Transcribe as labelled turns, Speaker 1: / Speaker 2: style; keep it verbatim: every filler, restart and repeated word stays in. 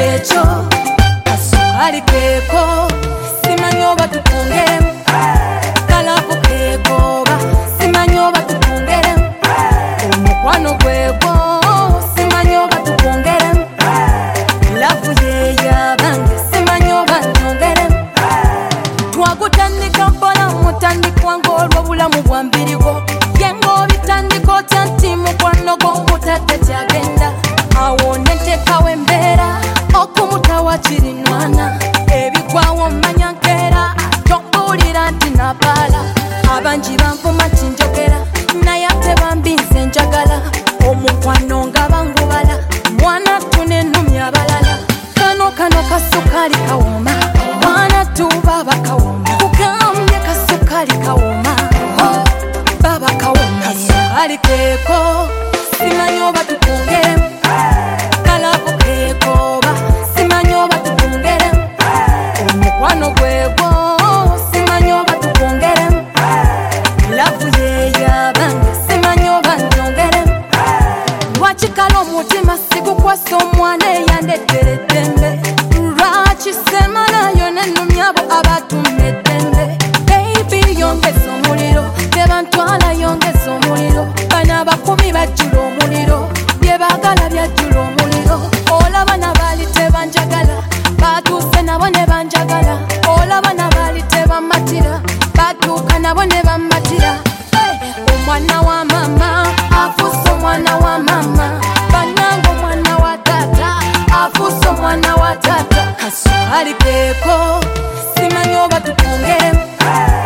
Speaker 1: ekyo kasukali keeko simanyi oba tukongeremu kalafu keekooba simanyi oba tukongeremu omukwano gwegwo simanyi oba tukongeremu lafu yeyabange simanyi oba ntongeremu twagutandika mpola mutandikwa ng'olw'obulamu bwa mbirigo yengo bitandika otya nti mukwano gw'omutadde kyagenda awo nentekawo embeera okumutawa kirinwana ebigwawo mmanya nkeera tombuulira nti napaala abangi banvuma kinjogera naye ate bambi nze njagala omukwano nga bangubala mwana tunenumya abalala kano kano kasukali kawoma mwana tu baba kawoma kugambye kasukali kawoma baba kawoma kasukali keeko simanyi oba tukongeremu kalafu keekooba simanyi oba tukongeremu omukwano gwegwo simanyi oba tukongeremu lafu yeyabange simanyi oba ntongeremu lwakikala omutima sigukwasa omwana eyandettere eddembe lwaki semanayo nenumya abo abatumma eddembe beibi yongeza omuliro tebantwala yongeza omuliro bano abakumi bajjula omuliro bye baagala byajjula omuliro olaba nabaali tebanjagala batuuse nabo ne banjagala olaba nabaali tebamatira batuuka nabo ne bammatira omwana wa mama afuuse omwana wa mama bannanga omwana wa taata afuuse omwana wa taata kasukali keeko simanyi oba tukongeremu